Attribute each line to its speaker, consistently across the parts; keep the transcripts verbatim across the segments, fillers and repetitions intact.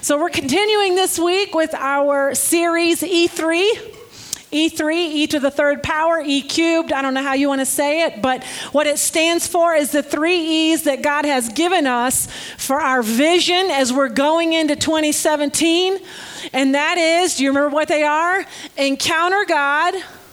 Speaker 1: So we're continuing this week with our series E three. E three, E to the third power, E cubed. I don't know how you want to say it, but what it stands for is the three E's that God has given us for our vision as we're going into twenty seventeen. And that is, do you remember what they are? Encounter God.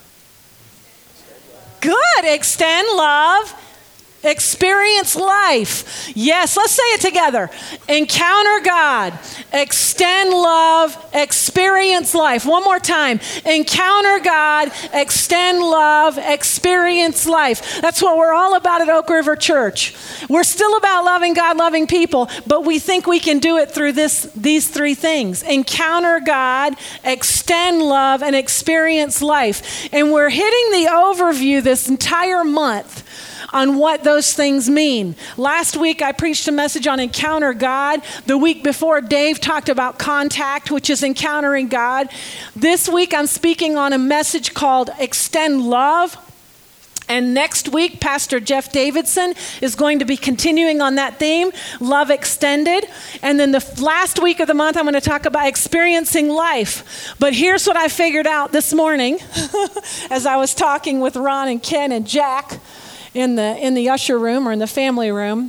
Speaker 1: Good. Extend love. Experience life. Yes, let's say it together. Encounter God. Extend love. Experience life. One more time. Encounter God. Extend love. Experience life. That's what we're all about at Oak River Church. We're still about loving God, loving people, but we think we can do it through this, these three things. Encounter God, extend love, and experience life. And we're hitting the overview this entire month on what those things mean. Last week, I preached a message on encounter God. The week before, Dave talked about contact, which is encountering God. This week, I'm speaking on a message called Extend Love. And next week, Pastor Jeff Davidson is going to be continuing on that theme, Love Extended. And then the last week of the month, I'm going to talk about experiencing life. But here's what I figured out this morning as I was talking with Ron and Ken and Jack in the in the usher room or in the family room.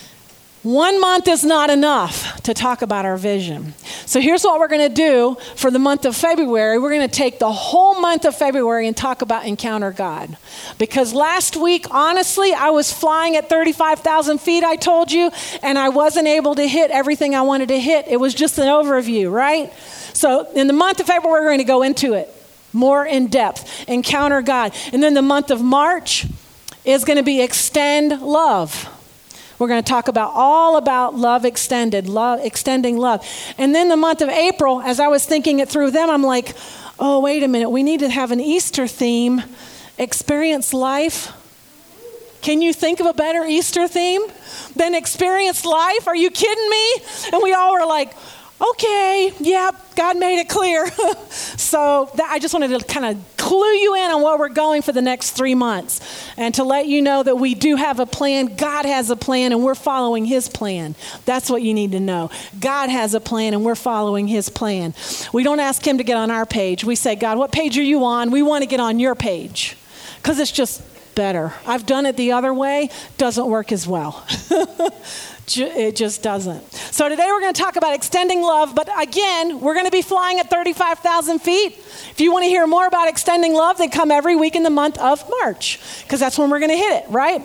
Speaker 1: One month is not enough to talk about our vision. So here's what we're going to do for the month of February. We're going to take the whole month of February and talk about Encounter God. Because last week, honestly, I was flying at thirty-five thousand feet, I told you, and I wasn't able to hit everything I wanted to hit. It was just an overview, right? So in the month of February, we're going to go into it more in depth. Encounter God. And then the month of March is going to be Extend Love. We're going to talk about all about love extended, love, extending love. And then the month of April, as I was thinking it through them, I'm like, oh, wait a minute. We need to have an Easter theme, Experience Life. Can you think of a better Easter theme than Experience Life? Are you kidding me? And we all were like, okay, yeah, God made it clear. So that, I just wanted to kind of clue you in on where we're going for the next three months and to let you know that we do have a plan. God has a plan and we're following his plan. That's what you need to know. God has a plan and we're following his plan. We don't ask him to get on our page. We say, God, what page are you on? We want to get on your page because it's just better. I've done it the other way. Doesn't work as well. It just doesn't. So today we're going to talk about extending love, but again, we're going to be flying at thirty-five thousand feet. If you want to hear more about extending love, then come every week in the month of March, because that's when we're going to hit it, right?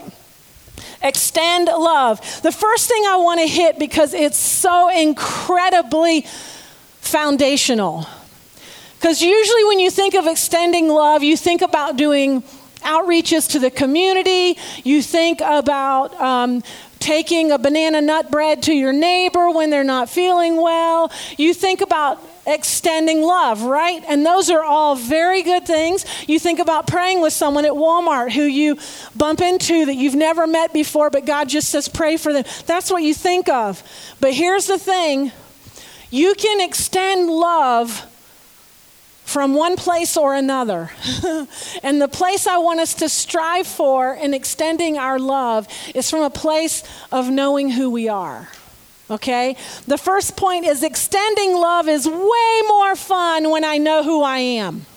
Speaker 1: Extend love. The first thing I want to hit, because it's so incredibly foundational, because usually when you think of extending love, you think about doing outreaches to the community. You think about um, taking a banana nut bread to your neighbor when they're not feeling well. You think about extending love, right? And those are all very good things. You think about praying with someone at Walmart who you bump into that you've never met before, but God just says pray for them. That's what you think of. But here's the thing. You can extend love from one place or another. And the place I want us to strive for in extending our love is from a place of knowing who we are. Okay? The first point is extending love is way more fun when I know who I am.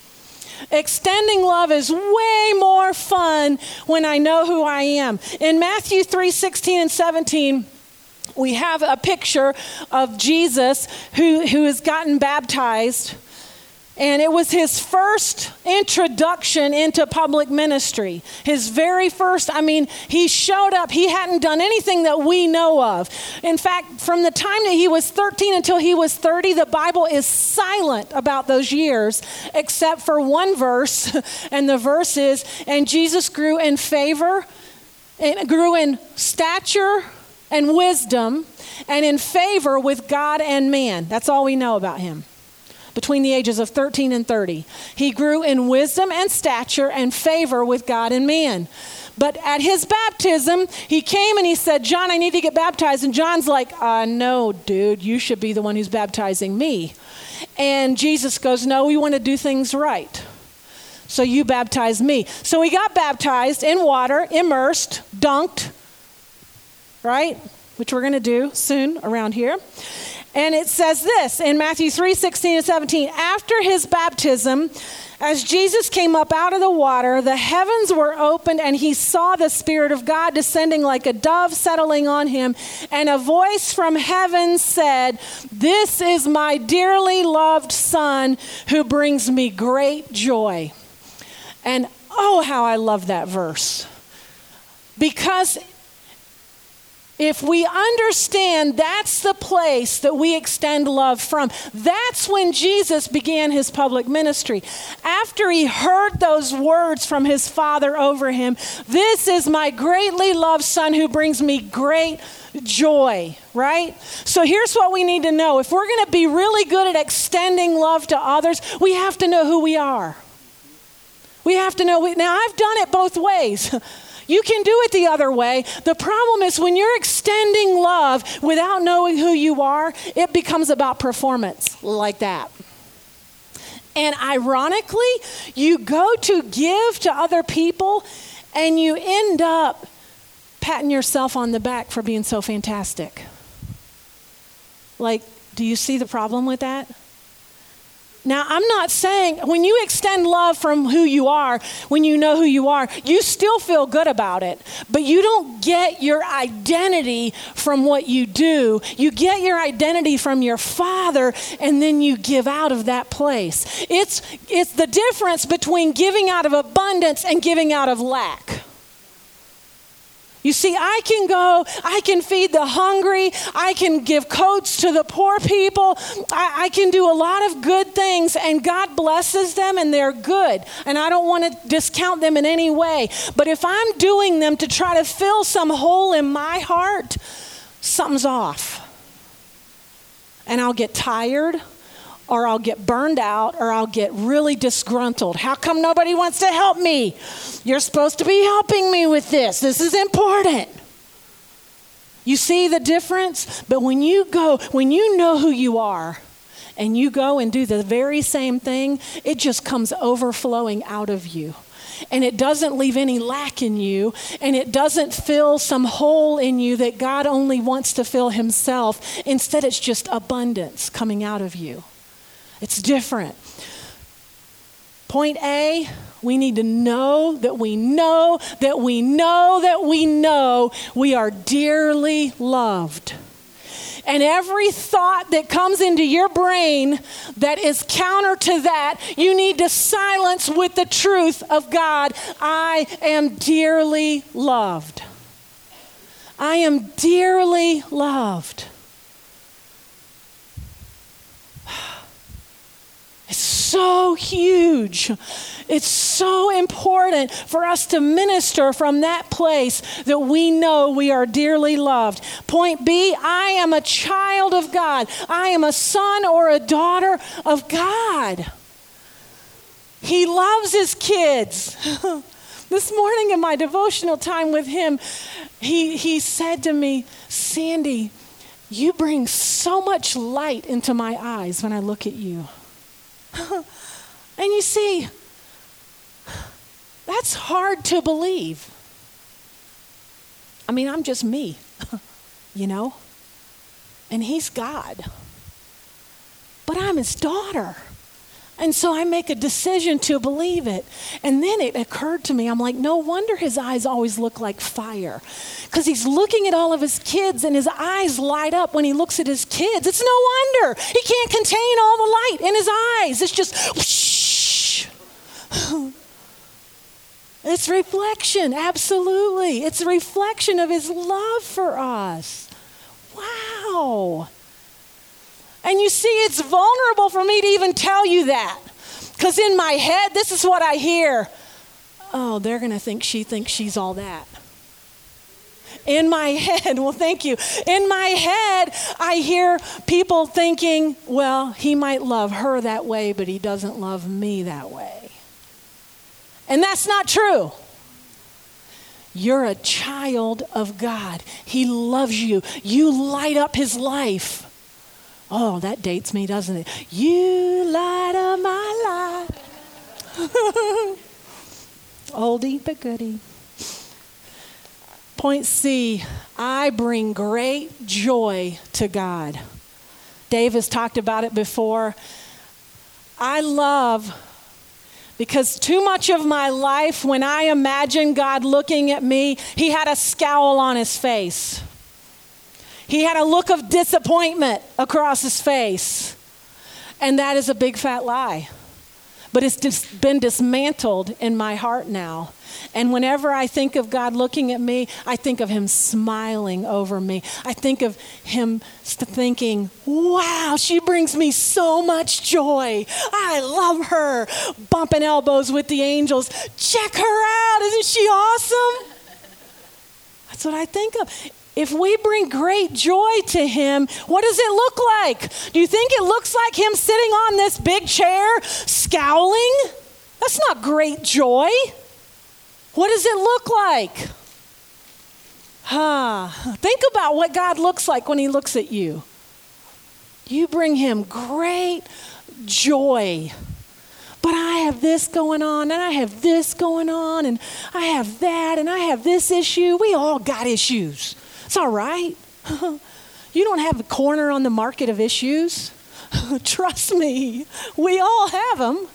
Speaker 1: Extending love is way more fun when I know who I am. In Matthew three sixteen and seventeen, we have a picture of Jesus who, who has gotten baptized. And it was his first introduction into public ministry. His very first, I mean, he showed up. He hadn't done anything that we know of. In fact, from the time that he was thirteen until he was thirty, the Bible is silent about those years, except for one verse. And the verse is, and Jesus grew in favor, and grew in stature and wisdom, and in favor with God and man. That's all we know about him. Between the ages of thirteen and thirty. He grew in wisdom and stature and favor with God and man. But at his baptism, he came and he said, John, I need to get baptized. And John's like, uh, no, dude, you should be the one who's baptizing me. And Jesus goes, no, we want to do things right. So you baptize me. So he got baptized in water, immersed, dunked, right? Which we're going to do soon around here. And it says this in Matthew three, sixteen and seventeen. After his baptism, as Jesus came up out of the water, the heavens were opened and he saw the Spirit of God descending like a dove settling on him. And a voice from heaven said, "This is my dearly loved Son who brings me great joy." And oh, how I love that verse. Because if we understand that's the place that we extend love from, that's when Jesus began his public ministry. After he heard those words from his Father over him, "This is my greatly loved Son who brings me great joy," right? So here's what we need to know. If we're going to be really good at extending love to others, we have to know who we are. We have to know. We, now, I've done it both ways. You can do it the other way. The problem is when you're extending love without knowing who you are, it becomes about performance like that. And ironically, you go to give to other people and you end up patting yourself on the back for being so fantastic. Like, do you see the problem with that? Now, I'm not saying when you extend love from who you are, when you know who you are, you still feel good about it. But you don't get your identity from what you do. You get your identity from your Father, and then you give out of that place. It's, it's the difference between giving out of abundance and giving out of lack. You see, I can go, I can feed the hungry, I can give coats to the poor people, I, I can do a lot of good things, and God blesses them and they're good. And I don't want to discount them in any way. But if I'm doing them to try to fill some hole in my heart, something's off. And I'll get tired, or I'll get burned out, or I'll get really disgruntled. How come nobody wants to help me? You're supposed to be helping me with this. This is important. You see the difference? But when you go, when you know who you are, and you go and do the very same thing, it just comes overflowing out of you. And it doesn't leave any lack in you, and it doesn't fill some hole in you that God only wants to fill himself. Instead, it's just abundance coming out of you. It's different. Point A, we need to know that we know that we know that we know we are dearly loved. And every thought that comes into your brain that is counter to that, you need to silence with the truth of God. I am dearly loved. I am dearly loved. It's so huge. It's so important for us to minister from that place that we know we are dearly loved. Point B, I am a child of God. I am a son or a daughter of God. He loves his kids. This morning in my devotional time with him, he, he said to me, "Sandy, you bring so much light into my eyes when I look at you." And you see, that's hard to believe. I mean, I'm just me, you know, and he's God. But I'm his daughter. And so I make a decision to believe it. And then it occurred to me, I'm like, no wonder his eyes always look like fire. Because he's looking at all of his kids and his eyes light up when he looks at his kids. It's no wonder. He can't contain all the light in his eyes. It's just whoosh. It's reflection, absolutely. It's a reflection of his love for us. Wow. And you see, it's vulnerable for me to even tell you that. Because in my head, this is what I hear. Oh, they're going to think she thinks she's all that. In my head, well, thank you. In my head, I hear people thinking, well, he might love her that way, but he doesn't love me that way. And that's not true. You're a child of God. He loves you. You light up his life. Oh, that dates me, doesn't it? You light up my life. Oldie but goodie. Point C, I bring great joy to God. Dave has talked about it before. I love, because too much of my life, when I imagine God looking at me, he had a scowl on his face. He had a look of disappointment across his face. And that is a big fat lie. But it's just been dismantled in my heart now. And whenever I think of God looking at me, I think of him smiling over me. I think of him thinking, wow, she brings me so much joy. I love her. Bumping elbows with the angels. Check her out. Isn't she awesome? That's what I think of. If we bring great joy to him, what does it look like? Do you think it looks like him sitting on this big chair, scowling? That's not great joy. What does it look like? Ah, think about what God looks like when he looks at you. You bring him great joy. But I have this going on, and I have this going on, and I have that, and I have this issue. We all got issues. It's all right. You don't have a corner on the market of issues. Trust me, we all have them.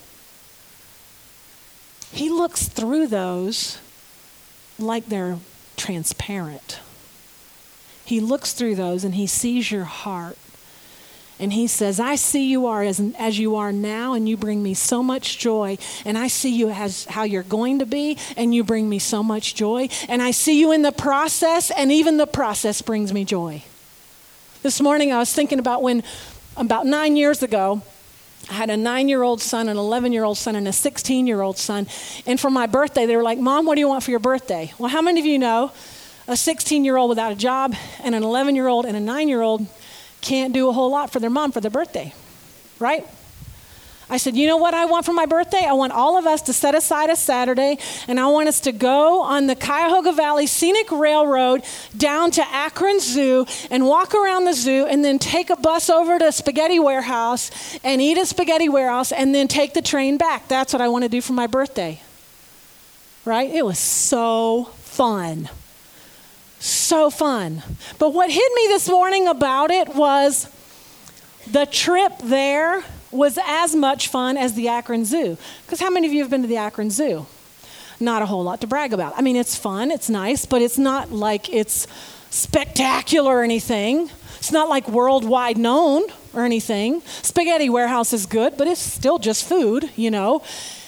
Speaker 1: He looks through those like they're transparent. He looks through those and he sees your heart. And he says, I see you are as, as you are now, and you bring me so much joy. And I see you as how you're going to be, and you bring me so much joy. And I see you in the process, and even the process brings me joy. This morning I was thinking about when, about nine years ago, I had a nine-year-old son, an eleven-year-old son, and a sixteen-year-old son. And for my birthday, they were like, Mom, what do you want for your birthday? Well, how many of you know a sixteen-year-old without a job and an eleven-year-old and a nine-year-old can't do a whole lot for their mom for their birthday, right? I said, you know what I want for my birthday? I want all of us to set aside a Saturday, and I want us to go on the Cuyahoga Valley Scenic Railroad down to Akron Zoo and walk around the zoo, and then take a bus over to Spaghetti Warehouse and eat at Spaghetti Warehouse, and then take the train back. That's what I want to do for my birthday, right? It was so fun. So fun. But what hit me this morning about it was the trip there was as much fun as the Akron Zoo. Because how many of you have been to the Akron Zoo? Not a whole lot to brag about. I mean, it's fun, it's nice, but it's not like it's spectacular or anything. It's not like worldwide known or anything. Spaghetti Warehouse is good, but it's still just food, you know.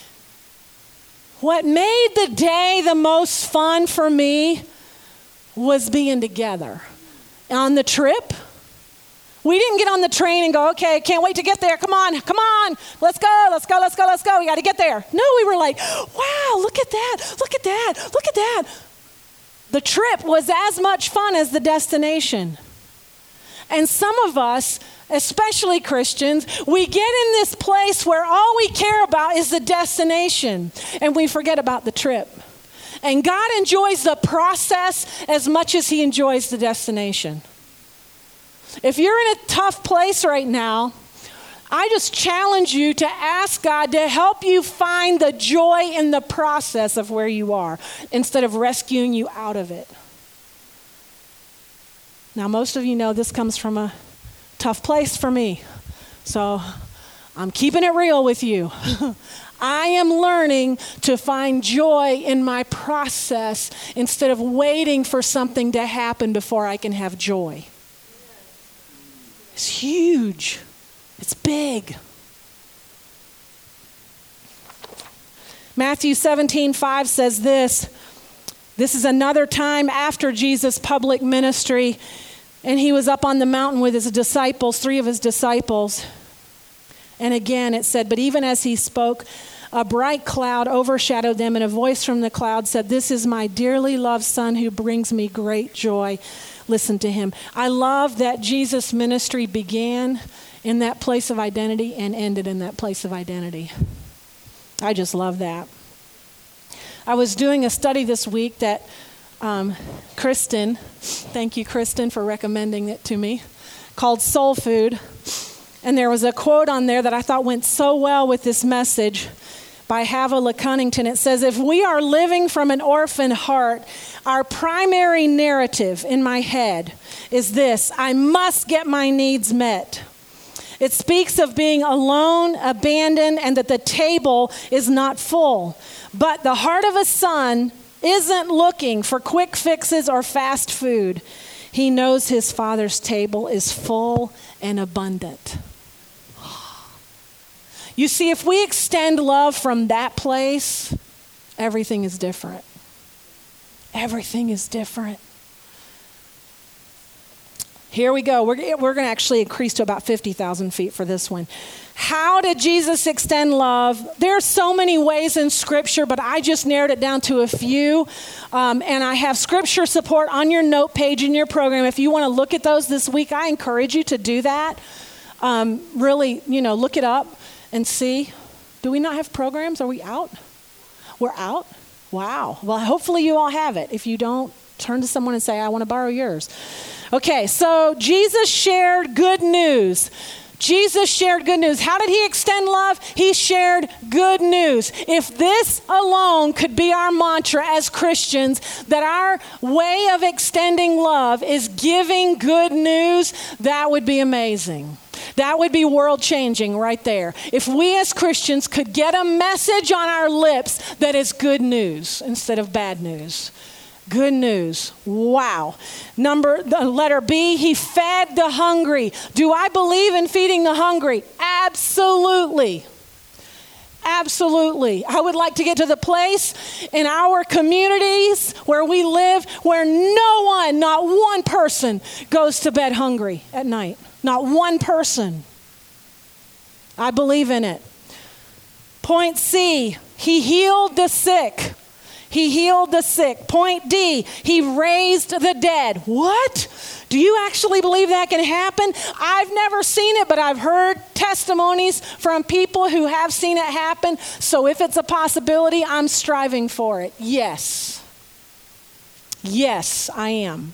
Speaker 1: What made the day the most fun for me was being together. On the trip, we didn't get on the train and go, okay, can't wait to get there. Come on, come on. Let's go, let's go, let's go, let's go. We got to get there. No, we were like, wow, look at that, look at that, look at that. The trip was as much fun as the destination. And some of us, especially Christians, we get in this place where all we care about is the destination, and we forget about the trip. And God enjoys the process as much as he enjoys the destination. If you're in a tough place right now, I just challenge you to ask God to help you find the joy in the process of where you are instead of rescuing you out of it. Now, most of you know this comes from a tough place for me. So I'm keeping it real with you. I am learning to find joy in my process instead of waiting for something to happen before I can have joy. It's huge. It's big. Matthew seventeen five says this. This is another time after Jesus' public ministry, and he was up on the mountain with his disciples, three of his disciples. And again it said, but even as he spoke, a bright cloud overshadowed them, and a voice from the cloud said, this is my dearly loved son who brings me great joy. Listen to him. I love that Jesus' ministry began in that place of identity and ended in that place of identity. I just love that. I was doing a study this week that um, Kristen, thank you, Kristen, for recommending it to me, called Soul Food. And there was a quote on there that I thought went so well with this message by Havilah Cunnington. It says, if we are living from an orphan heart, our primary narrative in my head is this: I must get my needs met. It speaks of being alone, abandoned, and that the table is not full. But the heart of a son isn't looking for quick fixes or fast food. He knows his Father's table is full and abundant. You see, if we extend love from that place, everything is different. Everything is different. Here we go. We're, we're going to actually increase to about fifty thousand feet for this one. How did Jesus extend love? There are so many ways in Scripture, but I just narrowed it down to a few. Um, and I have Scripture support on your note page in your program. If you want to look at those this week, I encourage you to do that. Um, really, you know, look it up and see. Do we not have programs? Are we out? We're out? Wow. Well, hopefully you all have it. If you don't, turn to someone and say, I want to borrow yours. Okay, so Jesus shared good news. Jesus shared good news. How did he extend love? He shared good news. If this alone could be our mantra as Christians, that our way of extending love is giving good news, that would be amazing. That would be world-changing right there. If we as Christians could get a message on our lips that is good news instead of bad news. Good news. Wow. Number, the letter B, he fed the hungry. Do I believe in feeding the hungry? Absolutely. Absolutely. I would like to get to the place in our communities where we live where no one, not one person goes to bed hungry at night. Not one person. I believe in it. Point C, he healed the sick. He healed the sick. Point D, he raised the dead. What? Do you actually believe that can happen? I've never seen it, but I've heard testimonies from people who have seen it happen. So if it's a possibility, I'm striving for it. Yes. Yes, I am.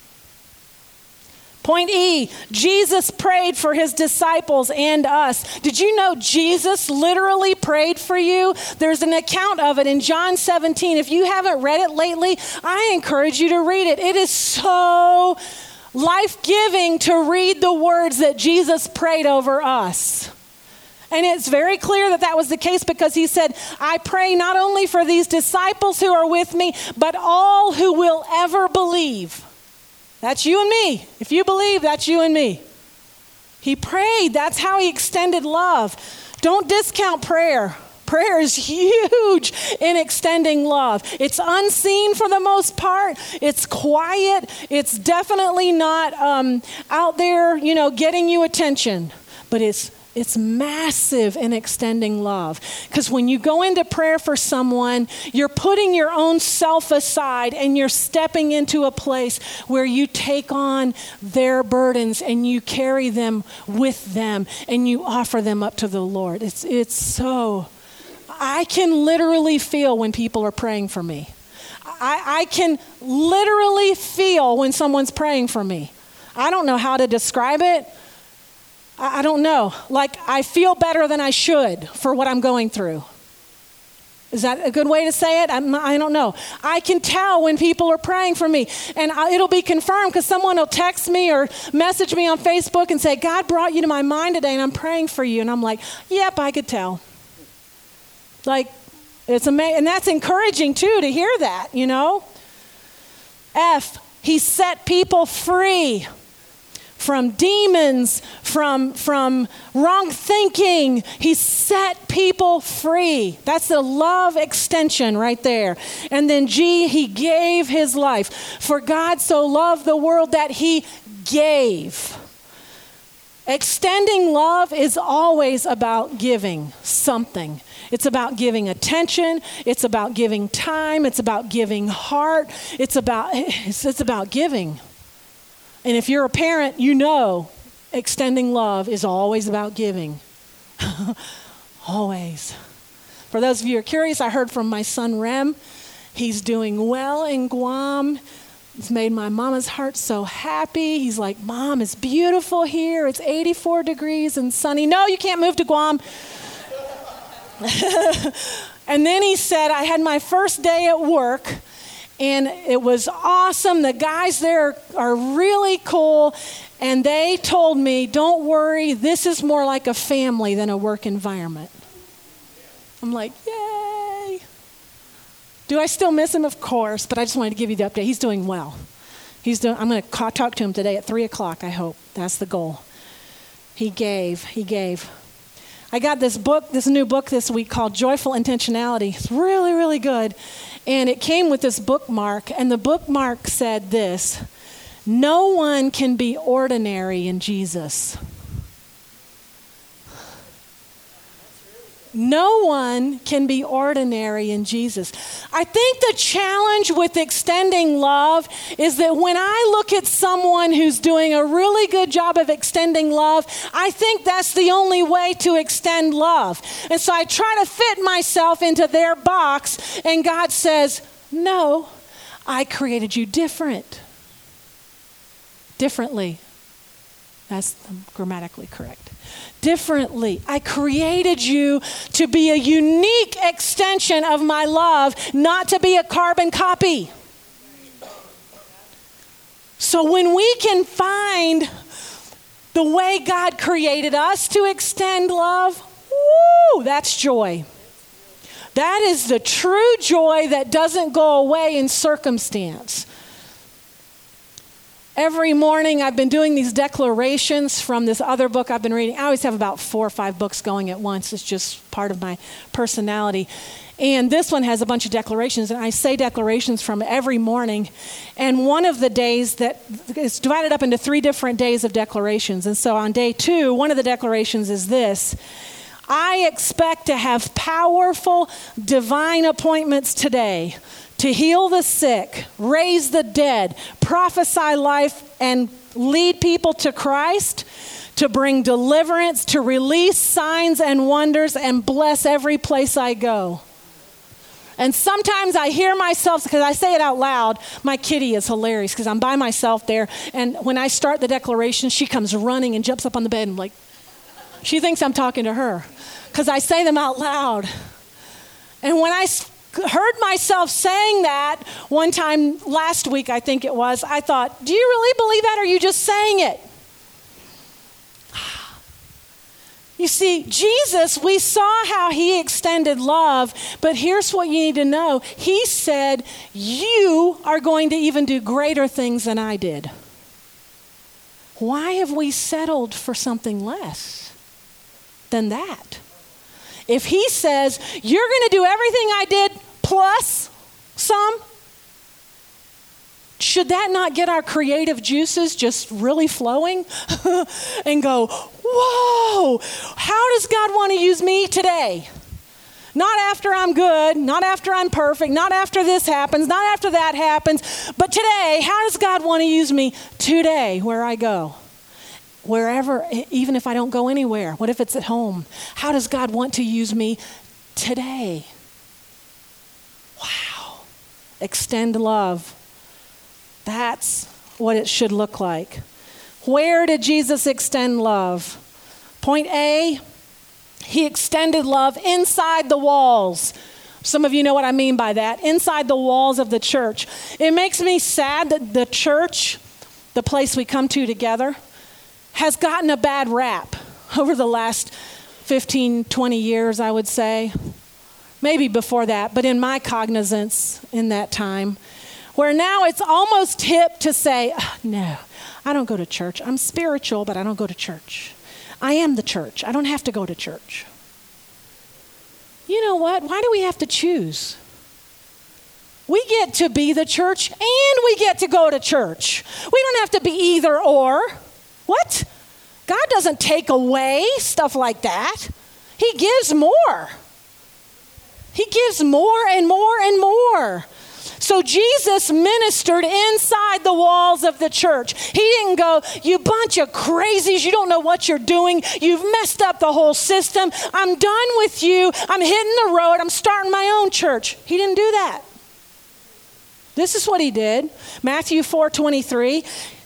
Speaker 1: Point E, Jesus prayed for his disciples and us. Did you know Jesus literally prayed for you? There's an account of it in John seventeen. If you haven't read it lately, I encourage you to read it. It is so life-giving to read the words that Jesus prayed over us. And it's very clear that that was the case because he said, I pray not only for these disciples who are with me, but all who will ever believe. That's you and me. If you believe, that's you and me. He prayed. That's how he extended love. Don't discount prayer. Prayer is huge in extending love. It's unseen for the most part. It's quiet. It's definitely not um, out there, you know, getting you attention. But it's It's massive in extending love. Because when you go into prayer for someone, you're putting your own self aside and you're stepping into a place where you take on their burdens and you carry them with them and you offer them up to the Lord. It's, it's so, I can literally feel when people are praying for me. I, I can literally feel when someone's praying for me. I don't know how to describe it. I don't know. Like, I feel better than I should for what I'm going through. Is that a good way to say it? I'm, I don't know. I can tell when people are praying for me. And I, it'll be confirmed because someone will text me or message me on Facebook and say, God brought you to my mind today and I'm praying for you. And I'm like, yep, I could tell. Like, it's amazing. And that's encouraging, too, to hear that, you know? F, he set people free. From demons, from, from wrong thinking. He set people free. That's the love extension right there. And then G, he gave his life. For God so loved the world that he gave. Extending love is always about giving something. It's about giving attention. It's about giving time. It's about giving heart. It's about, it's, it's about giving. And if you're a parent, you know extending love is always about giving. Always. For those of you who are curious, I heard from my son Rem. He's doing well in Guam. It's made my mama's heart so happy. He's like, Mom, it's beautiful here. It's eighty-four degrees and sunny. No, you can't move to Guam. And then he said, I had my first day at work. And it was awesome. The guys there are really cool. And they told me, don't worry, this is more like a family than a work environment. I'm like, yay. Do I still miss him? Of course. But I just wanted to give you the update. He's doing well. He's doing. I'm going to talk to him today at three o'clock, I hope. That's the goal. He gave. He gave. I got this book, this new book this week called Joyful Intentionality. It's really, really good. And it came with this bookmark. And the bookmark said this: no one can be ordinary in Jesus. No one can be ordinary in Jesus. I think the challenge with extending love is that when I look at someone who's doing a really good job of extending love, I think that's the only way to extend love. And so I try to fit myself into their box, and God says, no, I created you different. Differently. That's grammatically correct. Differently. I created you to be a unique extension of my love, not to be a carbon copy. So when we can find the way God created us to extend love, woo, that's joy. That is the true joy that doesn't go away in circumstance. Every morning I've been doing these declarations from this other book I've been reading. I always have about four or five books going at once. It's just part of my personality. And this one has a bunch of declarations, and I say declarations from every morning. And one of the days that is divided up into three different days of declarations. And so on day two, one of the declarations is this: I expect to have powerful divine appointments today to heal the sick, raise the dead, prophesy life, and lead people to Christ, to bring deliverance, to release signs and wonders, and bless every place I go. And sometimes I hear myself, because I say it out loud. My kitty is hilarious because I'm by myself there. And when I start the declaration, she comes running and jumps up on the bed and like, she thinks I'm talking to her because I say them out loud. And when I heard myself saying that one time last week, I think it was, I thought, do you really believe that, or are you just saying it? You see, Jesus, we saw how he extended love, but here's what you need to know. He said, you are going to even do greater things than I did. Why have we settled for something less than that? If he says, you're going to do everything I did plus some, should that not get our creative juices just really flowing and go, whoa, how does God want to use me today? Not after I'm good, not after I'm perfect, not after this happens, not after that happens, but today, how does God want to use me today where I go? Wherever, even if I don't go anywhere. What if it's at home? How does God want to use me today? Wow. Extend love. That's what it should look like. Where did Jesus extend love? Point A, he extended love inside the walls. Some of you know what I mean by that. Inside the walls of the church. It makes me sad that the church, the place we come to together, has gotten a bad rap over the last fifteen, twenty years, I would say. Maybe before that, but in my cognizance in that time, where now it's almost hip to say, oh, no, I don't go to church. I'm spiritual, but I don't go to church. I am the church. I don't have to go to church. You know what? Why do we have to choose? We get to be the church and we get to go to church. We don't have to be either or. What? God doesn't take away stuff like that. He gives more. He gives more and more and more. So Jesus ministered inside the walls of the church. He didn't go, you bunch of crazies, you don't know what you're doing. You've messed up the whole system. I'm done with you. I'm hitting the road. I'm starting my own church. He didn't do that. This is what he did. Matthew four twenty-three.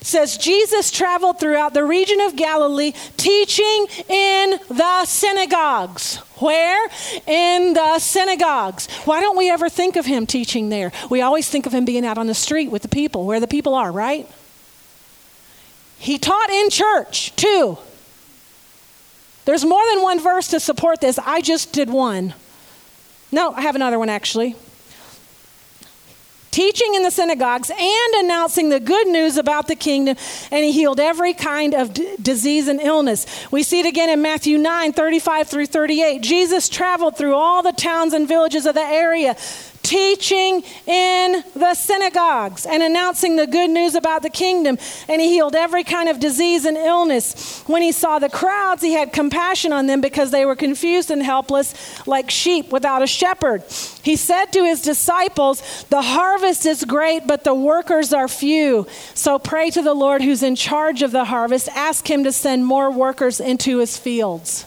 Speaker 1: It says, Jesus traveled throughout the region of Galilee, teaching in the synagogues. Where? In the synagogues. Why don't we ever think of him teaching there? We always think of him being out on the street with the people, where the people are, right? He taught in church, too. There's more than one verse to support this. I just did one. No, I have another one, actually. Teaching in the synagogues and announcing the good news about the kingdom, and he healed every kind of d- disease and illness. We see it again in Matthew nine, thirty-five through thirty-eight. Jesus traveled through all the towns and villages of the area, teaching in the synagogues and announcing the good news about the kingdom, and he healed every kind of disease and illness. When he saw the crowds, he had compassion on them because they were confused and helpless like sheep without a shepherd. He said to his disciples, "The harvest is great, but the workers are few. So pray to the Lord who's in charge of the harvest. Ask him to send more workers into his fields."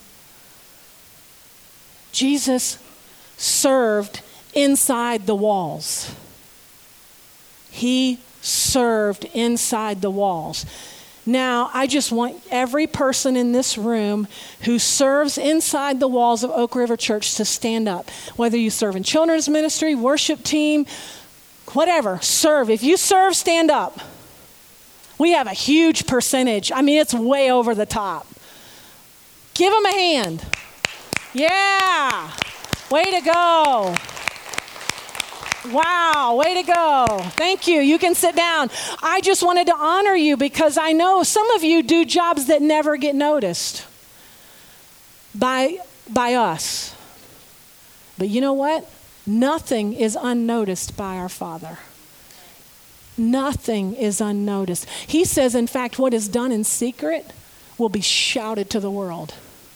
Speaker 1: Jesus served inside the walls. He served inside the walls. Now, I just want every person in this room who serves inside the walls of Oak River Church to stand up. Whether you serve in children's ministry, worship team, whatever, serve. If you serve, stand up. We have a huge percentage. I mean, it's way over the top. Give them a hand. Yeah. Way to go. Wow, way to go. Thank you. You can sit down. I just wanted to honor you because I know some of you do jobs that never get noticed by, by us. But you know what? Nothing is unnoticed by our Father. Nothing is unnoticed. He says, in fact, what is done in secret will be shouted to the world.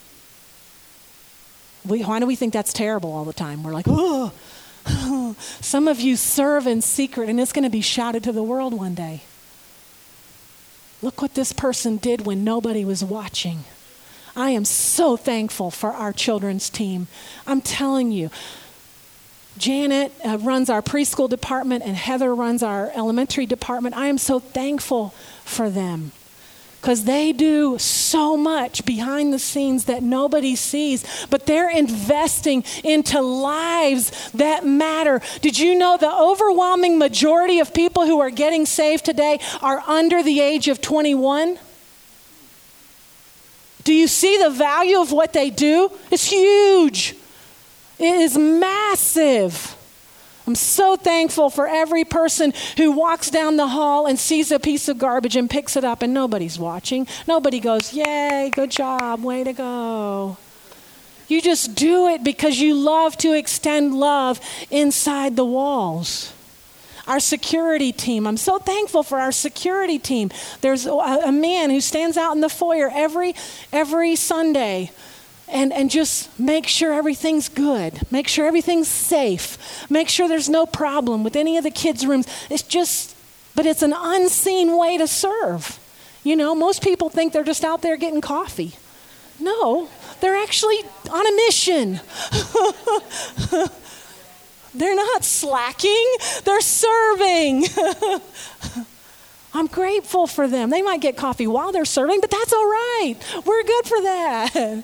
Speaker 1: We, why do we think that's terrible all the time? We're like, oh. Some of you serve in secret, and it's going to be shouted to the world one day. Look what this person did when nobody was watching. I am so thankful for our children's team. I'm telling you, Janet uh, runs our preschool department, and Heather runs our elementary department. I am so thankful for them, because they do so much behind the scenes that nobody sees, but they're investing into lives that matter. Did you know the overwhelming majority of people who are getting saved today are under the age of twenty-one? Do you see the value of what they do? It's huge. It is massive. I'm so thankful for every person who walks down the hall and sees a piece of garbage and picks it up and nobody's watching. Nobody goes, "Yay, good job, way to go." You just do it because you love to extend love inside the walls. Our security team, I'm so thankful for our security team. There's a, a man who stands out in the foyer every every Sunday. And and just make sure everything's good. Make sure everything's safe. Make sure there's no problem with any of the kids' rooms. It's just, but it's an unseen way to serve. You know, most people think they're just out there getting coffee. No, they're actually on a mission. They're not slacking. They're serving. I'm grateful for them. They might get coffee while they're serving, but that's all right. We're good for that.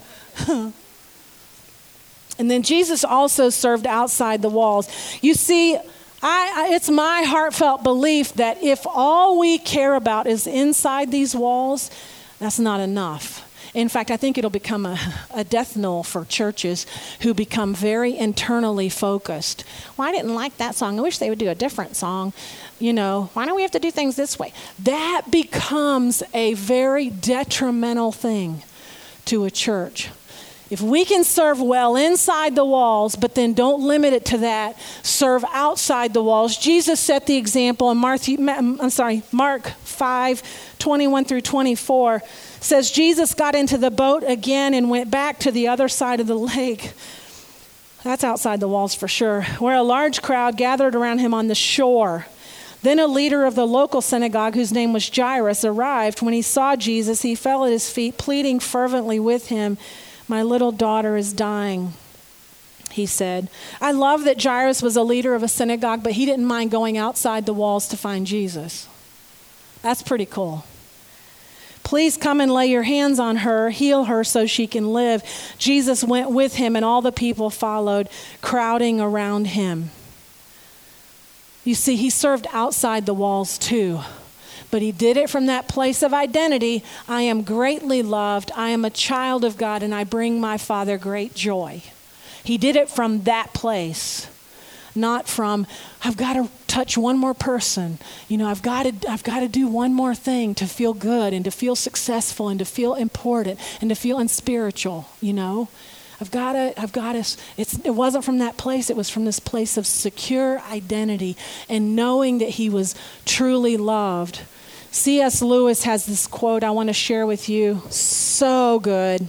Speaker 1: And then Jesus also served outside the walls. You see, I, I, it's my heartfelt belief that if all we care about is inside these walls, that's not enough. In fact, I think it'll become a, a death knell for churches who become very internally focused. Well, I didn't like that song. I wish they would do a different song. You know, why don't we have to do things this way? That becomes a very detrimental thing to a church. If we can serve well inside the walls, but then don't limit it to that, serve outside the walls. Jesus set the example in Matthew, I'm sorry, Mark five, twenty-one through twenty-four. Says Jesus got into the boat again and went back to the other side of the lake. That's outside the walls for sure, where a large crowd gathered around him on the shore. Then a leader of the local synagogue, whose name was Jairus, arrived. When he saw Jesus, he fell at his feet, pleading fervently with him. "My little daughter is dying," he said. I love that Jairus was a leader of a synagogue, but he didn't mind going outside the walls to find Jesus. That's pretty cool. Please come and lay your hands on her, heal her so she can live. Jesus went with him and all the people followed, crowding around him. You see, he served outside the walls too. But he did it from that place of identity. I am greatly loved. I am a child of God, and I bring my Father great joy. He did it from that place, not from, I've got to touch one more person. You know, I've got to, I've got to do one more thing to feel good and to feel successful and to feel important and to feel unspiritual, you know. I've got to, I've got to, it's, it wasn't from that place. It was from this place of secure identity and knowing that he was truly loved. C S Lewis has this quote I want to share with you. So good.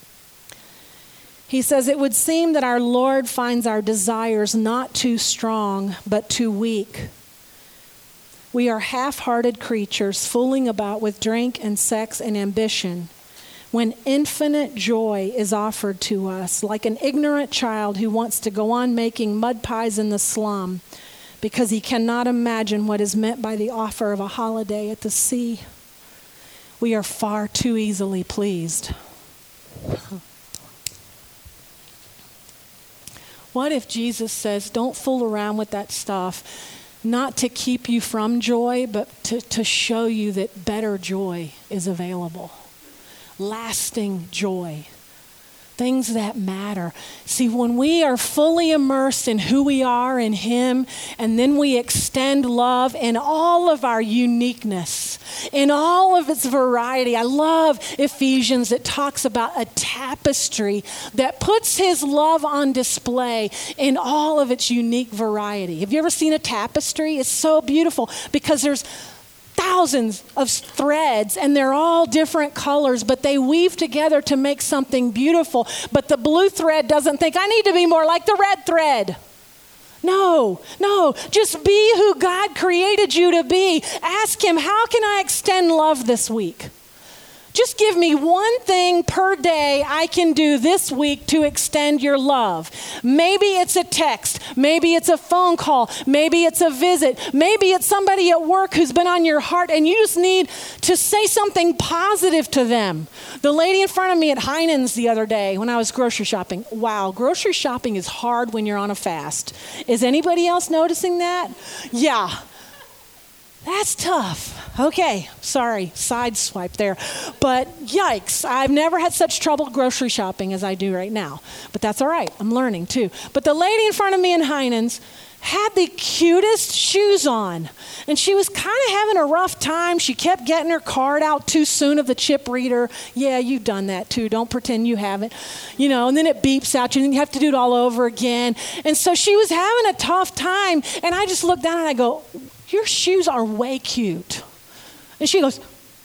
Speaker 1: He says, it would seem that our Lord finds our desires not too strong, but too weak. We are half-hearted creatures fooling about with drink and sex and ambition when infinite joy is offered to us, like an ignorant child who wants to go on making mud pies in the slum because he cannot imagine what is meant by the offer of a holiday at the sea. We are far too easily pleased. What if Jesus says, don't fool around with that stuff, not to keep you from joy, but to, to show you that better joy is available. Lasting joy. Things that matter. See, when we are fully immersed in who we are in him, and then we extend love in all of our uniqueness, in all of its variety. I love Ephesians. It talks about a tapestry that puts his love on display in all of its unique variety. Have you ever seen a tapestry? It's so beautiful because there's thousands of threads and they're all different colors, but they weave together to make something beautiful. But the blue thread doesn't think, I need to be more like the red thread. No, no, just be who God created you to be. Ask him, how can I extend love this week? Just give me one thing per day I can do this week to extend your love. Maybe it's a text. Maybe it's a phone call. Maybe it's a visit. Maybe it's somebody at work who's been on your heart and you just need to say something positive to them. The lady in front of me at Heinen's the other day when I was grocery shopping. Wow, grocery shopping is hard when you're on a fast. Is anybody else noticing that? Yeah. That's tough. Okay, sorry, side swipe there. But yikes, I've never had such trouble grocery shopping as I do right now. But that's all right, I'm learning too. But the lady in front of me in Heinen's had the cutest shoes on. And she was kind of having a rough time. She kept getting her card out too soon of the chip reader. Yeah, you've done that too. Don't pretend you haven't. You know, and then it beeps out you and you have to do it all over again. And so she was having a tough time. And I just looked down and I go, your shoes are way cute. And she goes,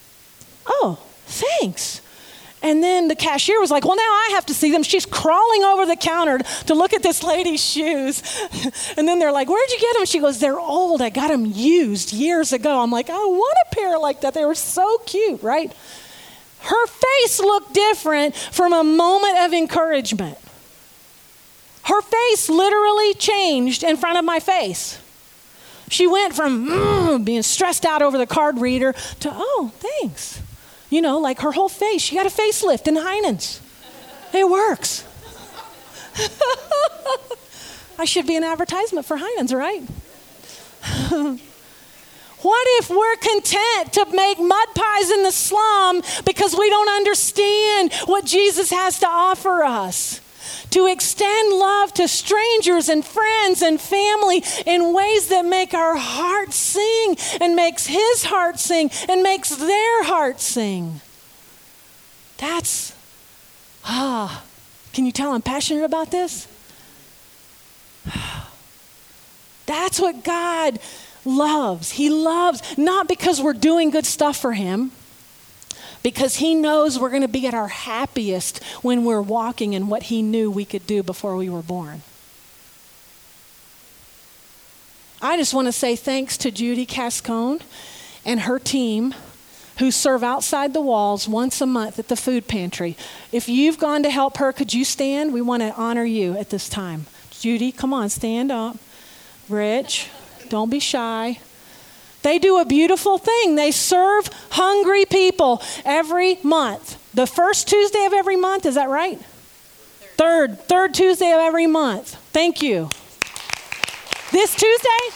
Speaker 1: oh, thanks. And then the cashier was like, well, now I have to see them. She's crawling over the counter to look at this lady's shoes. And then they're like, where'd you get them? She goes, they're old. I got them used years ago. I'm like, I want a pair like that. They were so cute, right? Her face looked different from a moment of encouragement. Her face literally changed in front of my face. She went from mm, being stressed out over the card reader to, oh, thanks. You know, like her whole face. She got a facelift in Heinen's. It works. I should be an advertisement for Heinen's, right? What if we're content to make mud pies in the slum because we don't understand what Jesus has to offer us? To extend love to strangers and friends and family in ways that make our heart sing and makes his heart sing and makes their heart sing. That's, ah, can you tell I'm passionate about this? That's what God loves. He loves, not because we're doing good stuff for him, because he knows we're going to be at our happiest when we're walking in what he knew we could do before we were born. I just want to say thanks to Judy Cascone and her team who serve outside the walls once a month at the food pantry. If you've gone to help her, could you stand? We want to honor you at this time. Judy, come on, stand up. Rich, don't be shy. They do a beautiful thing. They serve hungry people every month. The first Tuesday of every month, is that right? Third, third Tuesday of every month. Thank you. This Tuesday?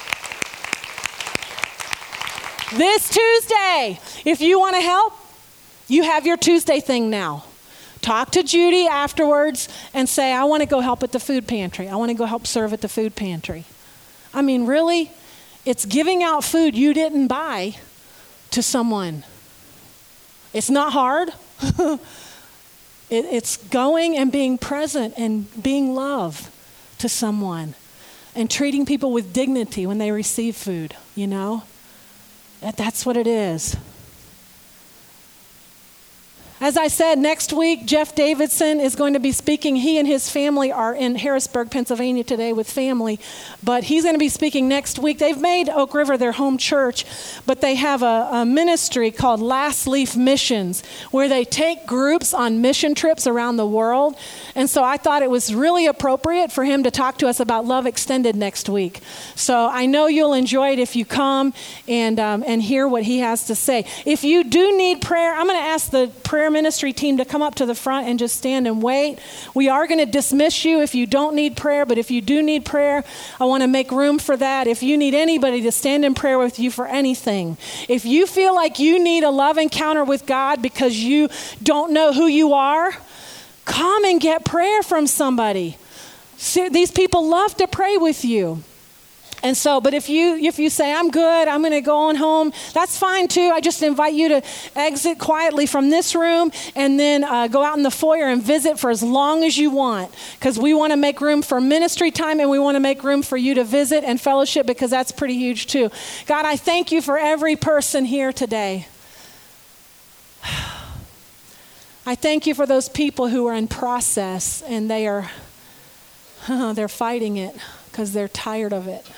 Speaker 1: This Tuesday. If you want to help, you have your Tuesday thing now. Talk to Judy afterwards and say, I want to go help at the food pantry. I want to go help serve at the food pantry. I mean, really, it's giving out food you didn't buy to someone. It's not hard. it, it's going and being present and being love to someone and treating people with dignity when they receive food, you know? That, that's what it is. As I said, next week, Jeff Davidson is going to be speaking. He and his family are in Harrisburg, Pennsylvania today with family, but he's going to be speaking next week. They've made Oak River their home church, but they have a, a ministry called Last Leaf Missions, where they take groups on mission trips around the world. And so I thought it was really appropriate for him to talk to us about Love Extended next week. So I know you'll enjoy it if you come and, um, and hear what he has to say. If you do need prayer, I'm going to ask the prayer ministry team to come up to the front and just stand and wait. We are going to dismiss you if you don't need prayer, but if you do need prayer, I want to make room for that. If you need anybody to stand in prayer with you for anything, if you feel like you need a love encounter with God because you don't know who you are, come and get prayer from somebody. See, these people love to pray with you. And so, but if you if you say, I'm good, I'm going to go on home, that's fine too. I just invite you to exit quietly from this room and then uh, go out in the foyer and visit for as long as you want, because we want to make room for ministry time and we want to make room for you to visit and fellowship, because that's pretty huge too. God, I thank you for every person here today. I thank you for those people who are in process and they are, uh, they're fighting it because they're tired of it.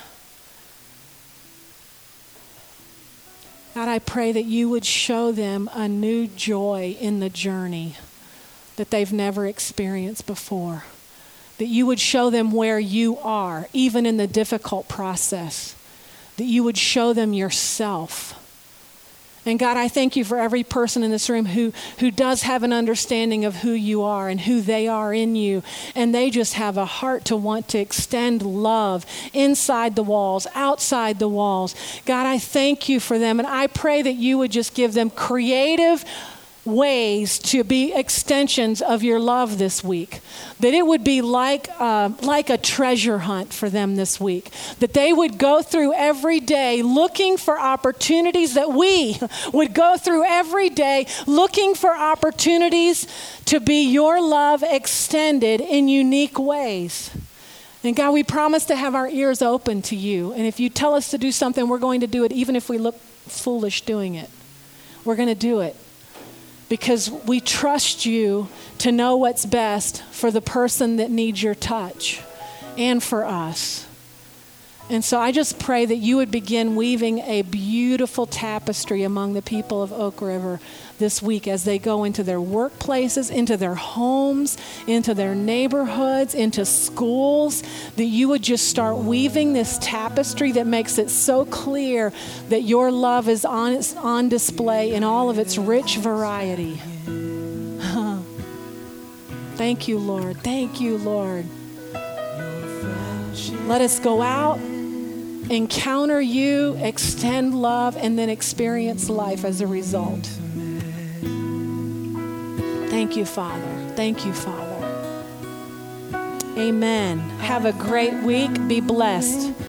Speaker 1: God, I pray that you would show them a new joy in the journey that they've never experienced before. That you would show them where you are, even in the difficult process. That you would show them yourself. And God, I thank you for every person in this room who, who does have an understanding of who you are and who they are in you. And they just have a heart to want to extend love inside the walls, outside the walls. God, I thank you for them. And I pray that you would just give them creative ways to be extensions of your love this week. That it would be like uh, like a treasure hunt for them this week. That they would go through every day looking for opportunities, that we would go through every day looking for opportunities to be your love extended in unique ways. And God, we promise to have our ears open to you. And if you tell us to do something, we're going to do it, even if we look foolish doing it. We're going to do it. Because we trust you to know what's best for the person that needs your touch and for us. And so I just pray that you would begin weaving a beautiful tapestry among the people of Oak River this week as they go into their workplaces, into their homes, into their neighborhoods, into schools, that you would just start weaving this tapestry that makes it so clear that your love is on, on display in all of its rich variety. Thank you, Lord. Thank you, Lord. Let us go out, encounter you, extend love, and then experience life as a result. Thank you, Father. Thank you, Father. Amen. Have a great week. Be blessed.